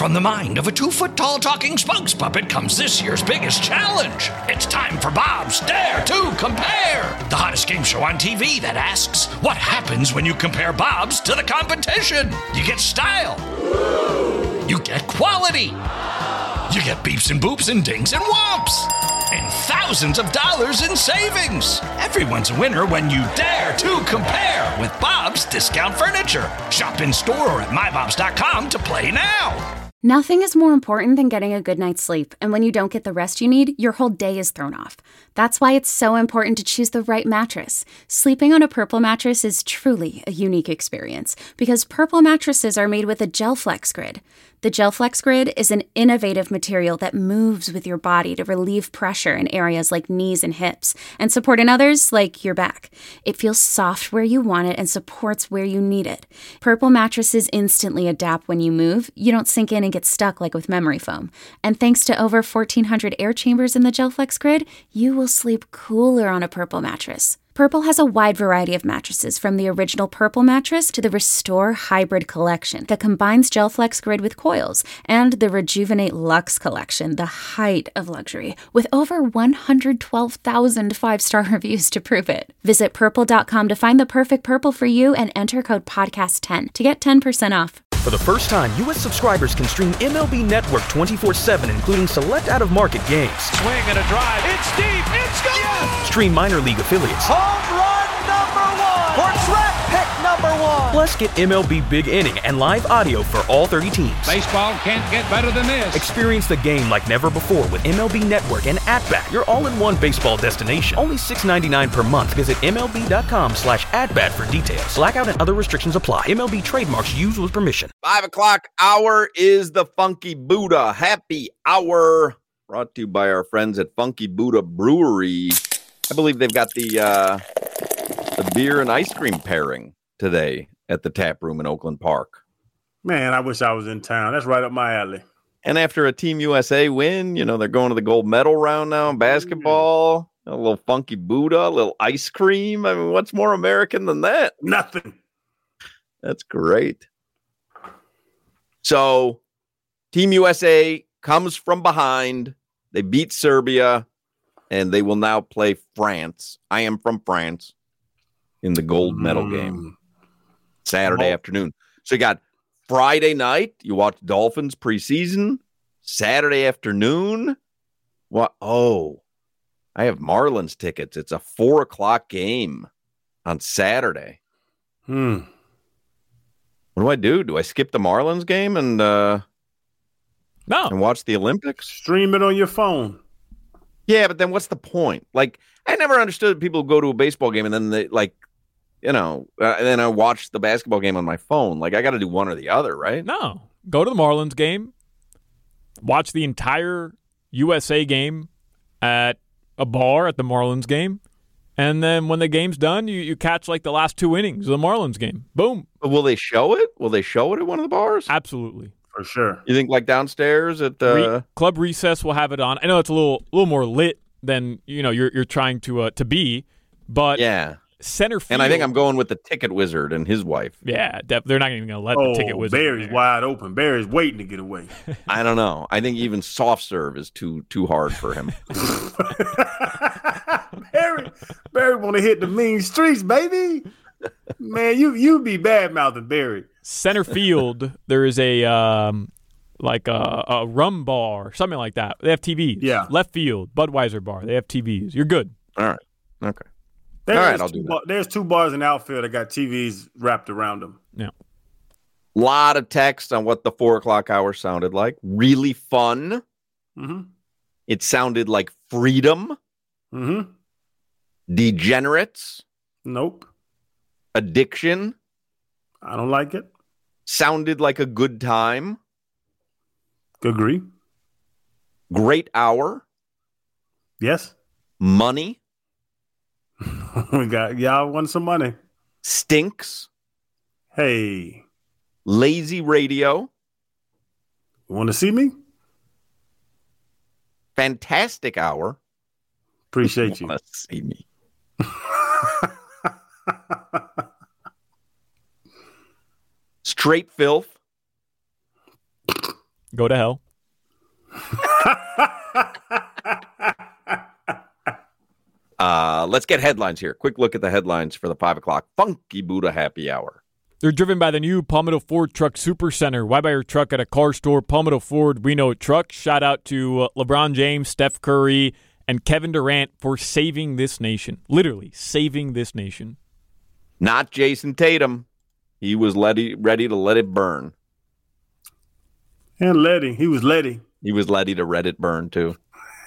From the mind of a 2-foot-tall talking spokes puppet comes this year's biggest challenge. It's time for Bob's Dare to Compare, the hottest game show on TV that asks, what happens when you compare Bob's to the competition? You get style. You get quality. You get beeps and boops and dings and whomps. And thousands of dollars in savings. Everyone's a winner when you dare to compare with Bob's Discount Furniture. Shop in store or at mybobs.com to play now. Nothing is more important than getting a good night's sleep, and when you don't get the rest you need, your whole day is thrown off. That's why it's so important to choose the right mattress. Sleeping on a Purple mattress is truly a unique experience, because Purple mattresses are made with a GelFlex Grid. The GelFlex Grid is an innovative material that moves with your body to relieve pressure in areas like knees and hips, and support in others like your back. It feels soft where you want it and supports where you need it. Purple mattresses instantly adapt when you move. You don't sink in and get stuck like with memory foam. And thanks to over 1,400 air chambers in the GelFlex Grid, you will sleep cooler on a Purple mattress. Purple has a wide variety of mattresses, from the original Purple mattress to the Restore Hybrid collection that combines GelFlex Grid with coils, and the Rejuvenate Luxe collection, the height of luxury, with over 112,000 five-star reviews to prove it. Visit purple.com to find the perfect Purple for you and enter code podcast10 to get 10% off. For the first time, U.S. subscribers can stream MLB Network 24/7, including select out-of-market games. Swing and a drive. It's deep. It's gone. Yes! Stream minor league affiliates. Home run number 1. Or draft pick number 1. Plus, get MLB Big Inning and live audio for all 30 teams. Baseball can't get better than this. Experience the game like never before with MLB Network and @Bat, your all-in-one baseball destination. Only $6.99 per month. Visit MLB.com/@Bat for details. Blackout and other restrictions apply. MLB trademarks used with permission. 5 o'clock hour is the Funky Buddha Happy Hour, brought to you by our friends at Funky Buddha Brewery. I believe they've got the beer and ice cream pairing today at the tap room in Oakland Park. Man, I wish I was in town. That's right up my alley. And after a Team USA win, you know, they're going to the gold medal round now in basketball. A little Funky Buddha, a little ice cream. I mean, what's more American than that? Nothing. That's great. So, Team USA comes from behind. They beat Serbia, and they will now play France. I am from France in the gold medal game Saturday afternoon. So, you got Friday night. You watch Dolphins preseason. Saturday afternoon. What? Oh, I have Marlins tickets. It's a 4 o'clock game on Saturday. What do I do? Do I skip the Marlins game and no, and watch the Olympics? Stream it on your phone. Yeah, but then what's the point? Like, I never understood people who go to a baseball game and then they, like, you know, and then I watch the basketball game on my phone. Like, I got to do one or the other, right? No. Go to the Marlins game, watch the entire USA game at a bar at the Marlins game, and then when the game's done, you catch like the last 2 innings of the Marlins game. Boom. But will they show it? Will they show it at one of the bars? Absolutely. For sure. You think like downstairs at Club Recess will have it on. I know it's a little more lit than, you know, you're trying to be, but yeah. Center field. And I think I'm going with the Ticket Wizard and his wife. Yeah, they're not even going to let the Ticket Wizard. Barry's wide open. Barry's waiting to get away. I don't know. I think even soft serve is too hard for him. Barry want to hit the mean streets, baby. Man, you be bad mouthing Barry. Center field, there is a like a rum bar, something like that. They have TVs. Yeah. Left field, Budweiser bar. They have TVs. You're good. All right. Okay. All right, I'll do that. There's 2 bars in the outfield that got TVs wrapped around them. Yeah. Lot of text on what the 4 o'clock hour sounded like. Really fun. Mm-hmm. It sounded like freedom. Mm-hmm. Degenerates. Nope. Addiction. I don't like it. Sounded like a good time. Agree. Great hour. Yes. Money. Y'all won some money. Stinks. Hey. Lazy radio. You want to see me? Fantastic hour. Appreciate you. Want to see me? Straight filth. Go to hell. Let's get headlines here. Quick look at the headlines for the 5 o'clock Funky Buddha Happy Hour. They're driven by the new Palmetto Ford Truck Super Center. Why buy your truck at a car store? Palmetto Ford, we know trucks. Shout out to LeBron James, Steph Curry, and Kevin Durant for saving this nation. Literally saving this nation. Not Jason Tatum. He was ready to let it burn. And he was Letty. He was ready to let it burn, too.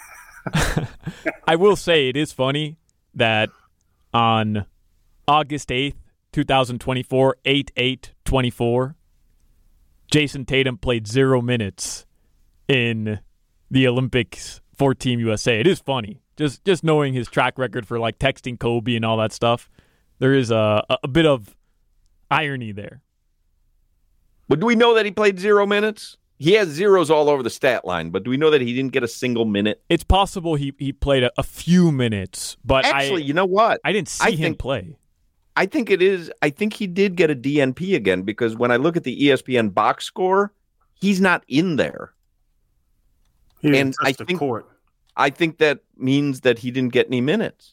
I will say it is funny that on August 8th, 2024, 8/8/24, Jason Tatum played 0 minutes in the Olympics for Team USA. It is funny. Just knowing his track record for like texting Kobe and all that stuff. There is a bit of irony there. But do we know that he played 0 minutes? He has zeros all over the stat line, but do we know that he didn't get a single minute? It's possible he played a few minutes, but actually, you know what? I didn't see him play. I think it is. I think he did get a DNP again because when I look at the ESPN box score, he's not in there. He didn't touch the court. I think that means that he didn't get any minutes.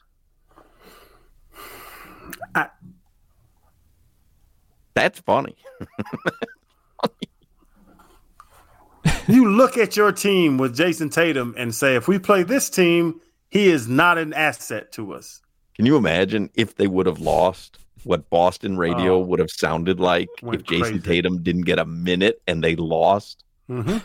That's funny. You look at your team with Jason Tatum and say, if we play this team, he is not an asset to us. Can you imagine if they would have lost, what Boston radio would have sounded like if Jason Tatum didn't get a minute and they lost? Mm-hmm.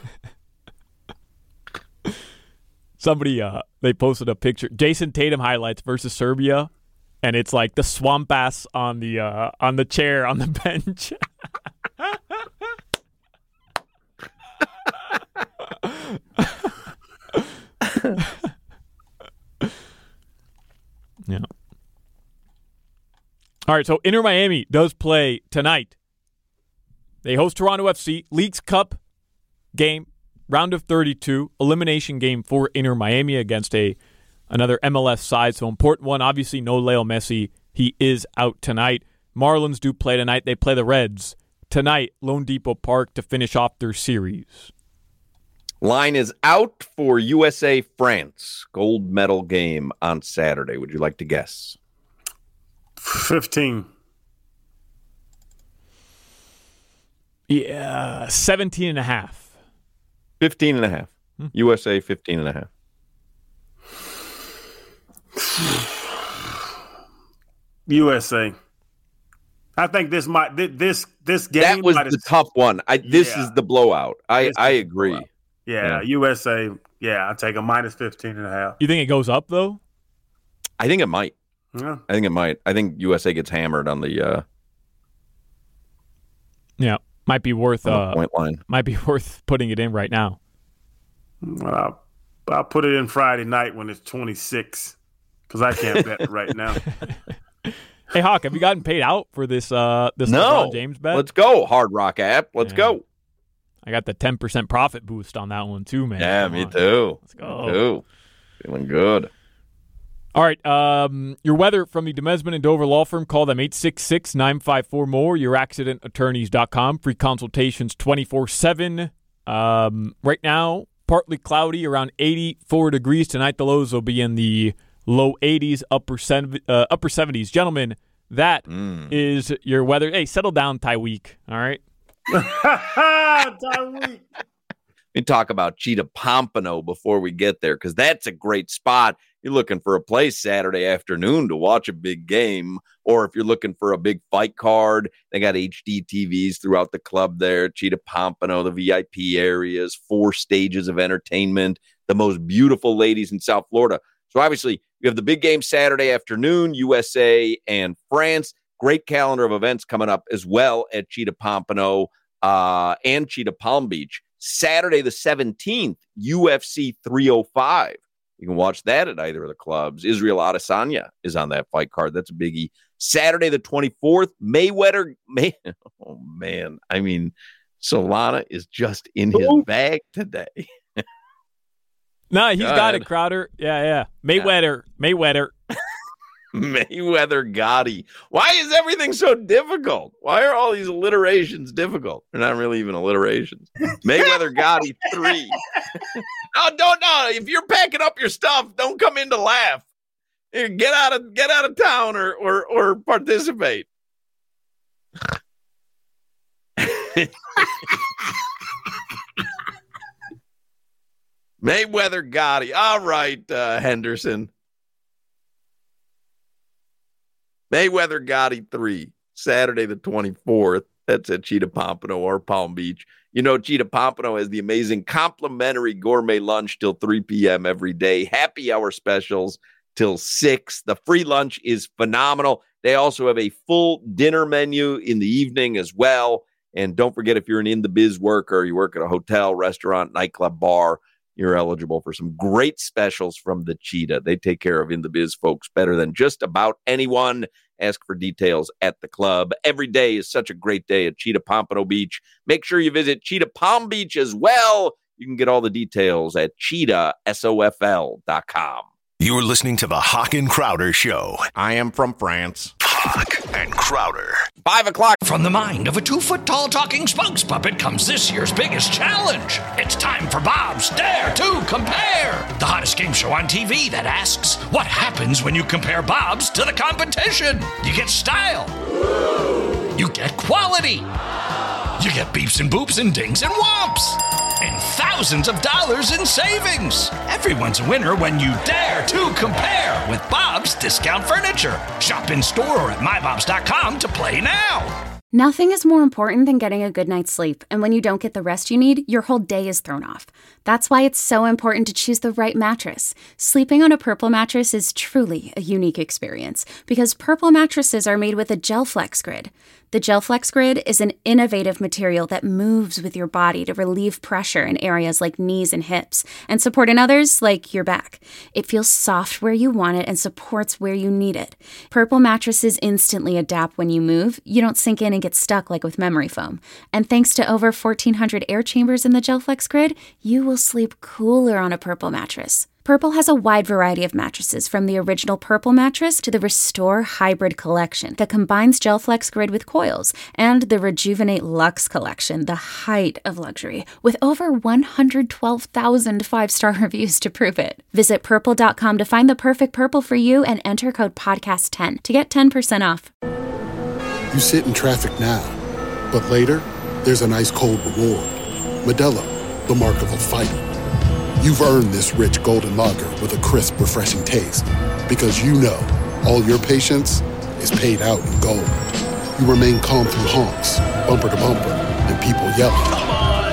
Somebody, they posted a picture, Jason Tatum highlights versus Serbia, and it's like the swamp ass on the chair on the bench. Yeah. All right, so Inter Miami does play tonight. They host Toronto FC, Leagues Cup game, round of 32, elimination game for Inter Miami against another MLS side. So important one. Obviously, no Leo Messi. He is out tonight. Marlins do play tonight. They play the Reds tonight, Lone Depot Park, to finish off their series. Line is out for USA France gold medal game on Saturday. Would you like to guess? 15. Yeah, 17.5. 15.5. USA 15.5. USA. I think this game. That was the tough one. This is the blowout. I agree. Blowout. Yeah, USA. Yeah, I take a minus 15.5. You think it goes up though? I think it might. Yeah. I think it might. I think USA gets hammered on the. Yeah, might be worth point line. Might be worth putting it in right now. Well, I'll put it in Friday night when it's 26 because I can't bet right now. Hey Hawk, have you gotten paid out for this No. LeBron James bet? Let's go, Hard Rock app. Let's go. I got the 10% profit boost on that one too, man. Yeah, me too. Let's go. Me too. Feeling good. All right. Your weather from the Demesman and Dover Law Firm. Call them 866-954-MORE. YourAccidentAttorneys.com. Free consultations 24/7. Right now, partly cloudy, around 84 degrees. Tonight, the lows will be in the low 80s, upper 70s. Gentlemen, that is your weather. Hey, settle down, Tyweek. All right? Tyweek. We talk about Cheetah Pompano before we get there because that's a great spot. You're looking for a place Saturday afternoon to watch a big game, or if you're looking for a big fight card, they got HD TVs throughout the club there. Cheetah Pompano, the VIP areas, 4 stages of entertainment, the most beautiful ladies in South Florida. So obviously, you have the big game Saturday afternoon, USA and France. Great calendar of events coming up as well at Cheetah Pompano and Cheetah Palm Beach. Saturday the 17th, UFC 305. You can watch that at either of the clubs. Israel Adesanya is on that fight card. That's a biggie. Saturday the 24th, Mayweather. Oh, man. I mean, Solana is just in his bag today. No, he's got it, Crowder. Yeah. Mayweather. Mayweather Gotti. Why is everything so difficult? Why are all these alliterations difficult? They're not really even alliterations. Mayweather Gotti 3. No. If you're packing up your stuff, don't come in to laugh. Get out of town or participate. Mayweather Gotti. All right, Henderson. Mayweather Gotti 3, Saturday the 24th. That's at Cheetah Pompano or Palm Beach. You know, Cheetah Pompano has the amazing complimentary gourmet lunch till 3 p.m. every day. Happy hour specials till 6. The free lunch is phenomenal. They also have a full dinner menu in the evening as well. And don't forget, if you're an in-the-biz worker, you work at a hotel, restaurant, nightclub, bar, you're eligible for some great specials from the Cheetah. They take care of in-the-biz folks better than just about anyone. Ask for details at the club. Every day is such a great day at Cheetah Pompano Beach. Make sure you visit Cheetah Palm Beach as well. You can get all the details at cheetahsofl.com. You're listening to the Hawk and Crowder Show. I am from France. Hawk and Crowder. 5 o'clock. From the mind of a 2-foot-tall talking spokes puppet comes this year's biggest challenge. It's time for Bob's Dare to Compare, the hottest game show on TV that asks, what happens when you compare Bob's to the competition? You get style. You get quality. You get beeps and boops and dings and whomps. And thousands of dollars in savings. Everyone's a winner when you dare to compare with Bob's Discount Furniture. Shop in store or at mybobs.com to play now. Nothing is more important than getting a good night's sleep, and when you don't get the rest you need, your whole day is thrown off. That's why it's so important to choose the right mattress. Sleeping on a Purple mattress is truly a unique experience, because Purple mattresses are made with a GelFlex Grid. The GelFlex Grid is an innovative material that moves with your body to relieve pressure in areas like knees and hips, and support in others like your back. It feels soft where you want it and supports where you need it. Purple mattresses instantly adapt when you move. You don't sink in and get stuck like with memory foam. And thanks to over 1,400 air chambers in the GelFlex Grid, you will sleep cooler on a Purple mattress. Purple has a wide variety of mattresses, from the original Purple mattress to the Restore Hybrid collection that combines GelFlex Grid with coils, and the Rejuvenate Luxe collection, the height of luxury, with over 112,000 five-star reviews to prove it. Visit Purple.com to find the perfect Purple for you and enter code PODCAST10 to get 10% off. You sit in traffic now, but later, there's an ice-cold reward. Modelo, the mark of a fighter. You've earned this rich golden lager with a crisp, refreshing taste. Because you know, all your patience is paid out in gold. You remain calm through honks, bumper to bumper, and people yelling. Come on,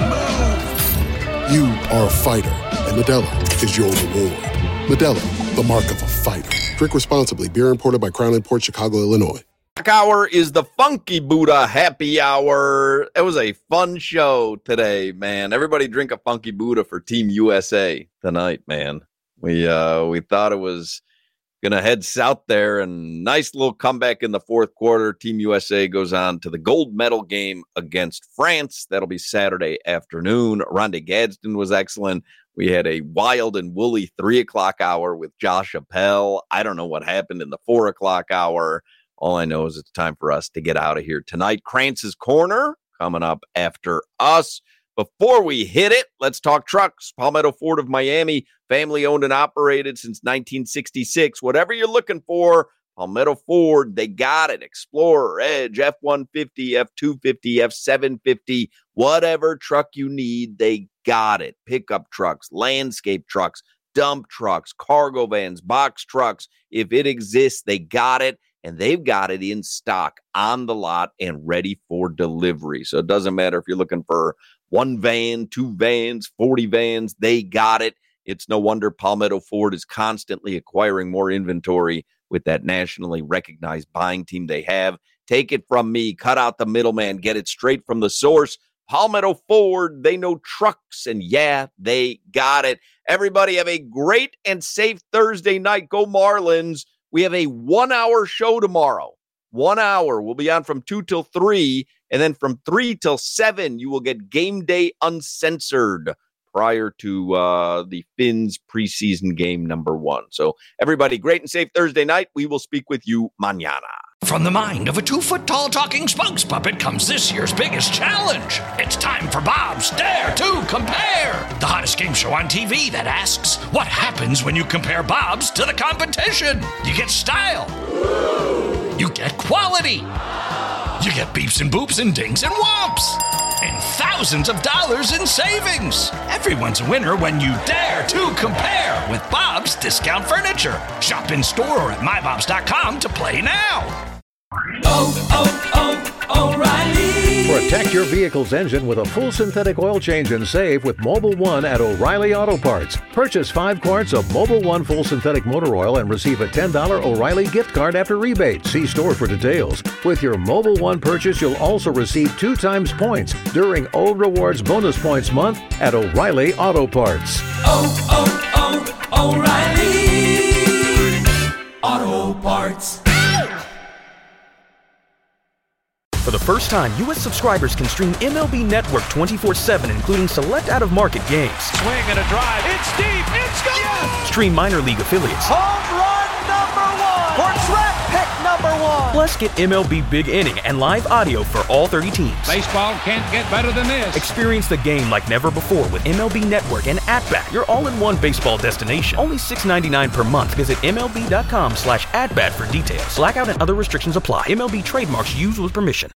move! You are a fighter, and Modelo is your reward. Modelo, the mark of a fighter. Drink responsibly. Beer imported by Crown Imports, Chicago, Illinois. Hour is the Funky Buddha Happy Hour. It was a fun show today, man. Everybody drink a Funky Buddha for Team USA tonight, man. We thought it was going to head south there, and nice little comeback in the fourth quarter. Team USA goes on to the gold medal game against France. That'll be Saturday afternoon. Rondé Gadsden was excellent. We had a wild and woolly 3 o'clock hour with Josh Appel. I don't know what happened in the 4 o'clock hour. All I know is it's time for us to get out of here tonight. Krantz's Corner coming up after us. Before we hit it, let's talk trucks. Palmetto Ford of Miami, family owned and operated since 1966. Whatever you're looking for, Palmetto Ford, they got it. Explorer, Edge, F-150, F-250, F-750, whatever truck you need, they got it. Pickup trucks, landscape trucks, dump trucks, cargo vans, box trucks. If it exists, they got it. And they've got it in stock on the lot and ready for delivery. So it doesn't matter if you're looking for 1 van, 2 vans, 40 vans, they got it. It's no wonder Palmetto Ford is constantly acquiring more inventory with that nationally recognized buying team they have. Take it from me, cut out the middleman, get it straight from the source. Palmetto Ford, they know trucks, and yeah, they got it. Everybody have a great and safe Thursday night. Go Marlins. We have a 1-hour show tomorrow. 1 hour. We'll be on from 2 till 3. And then from 3 till 7, you will get Game Day Uncensored. prior to the Finns preseason game number 1. So everybody, great and safe Thursday night. We will speak with you mañana. From the mind of a 2-foot-tall talking spokes puppet comes this year's biggest challenge. It's time for Bob's Dare to Compare, the hottest game show on TV that asks, what happens when you compare Bobs to the competition? You get style. You get quality. You get beeps and boops and dings and whomps. And thousands of dollars in savings. Everyone's a winner when you dare to compare with Bob's Discount Furniture. Shop in store or at mybobs.com to play now. O'Reilly. Protect your vehicle's engine with a full synthetic oil change and save with Mobil 1 at O'Reilly Auto Parts. Purchase 5 quarts of Mobil 1 full synthetic motor oil and receive a $10 O'Reilly gift card after rebate. See store for details. With your Mobil 1 purchase, you'll also receive 2 times points during O Rewards Bonus Points Month at O'Reilly Auto Parts. O'Reilly Auto Parts. For the first time, U.S. subscribers can stream MLB Network 24/7, including select out-of-market games. Swing and a drive. It's deep. It's gone. Yes. Stream minor league affiliates. Home run number 1. Or draft pick number 1. Plus, get MLB Big Inning and live audio for all 30 teams. Baseball can't get better than this. Experience the game like never before with MLB Network and At-Bat, your all-in-one baseball destination. Only $6.99 per month. Visit MLB.com/AtBat for details. Blackout and other restrictions apply. MLB trademarks used with permission.